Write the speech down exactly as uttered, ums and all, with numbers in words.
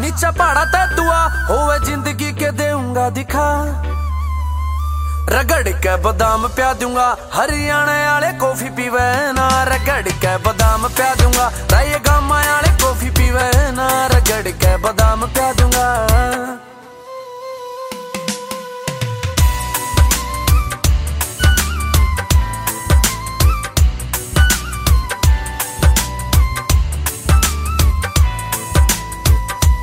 नीचा पहाड़ा ते दुआ होवे जिंदगी के देऊंगा दिखा। रगड़ के बादाम प्या दूंगा हरियाणा वाले कॉफी पीवे ना। रगड़ के बादाम प्या दूंगा राय गामा वाले कॉफी पीवे ना। रगड़ के बादाम प्या दूंगा।